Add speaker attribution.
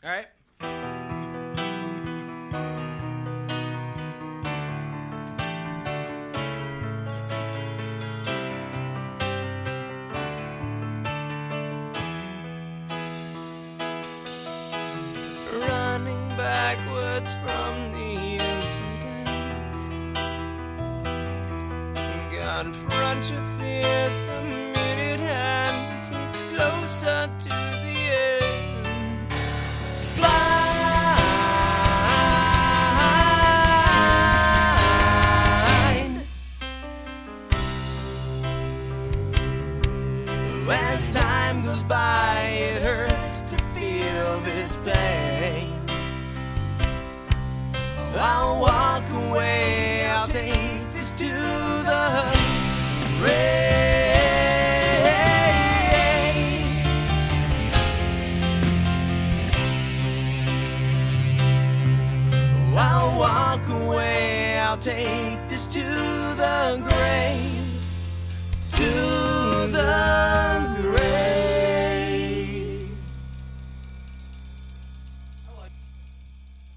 Speaker 1: All right.
Speaker 2: Running backwards from the incident, confront your fears the minute hand takes closer to the end. Blind as time goes by, it hurts to feel this pain. I'll walk away, I'll take this to the grave. I'll walk away, I'll take this to the grave.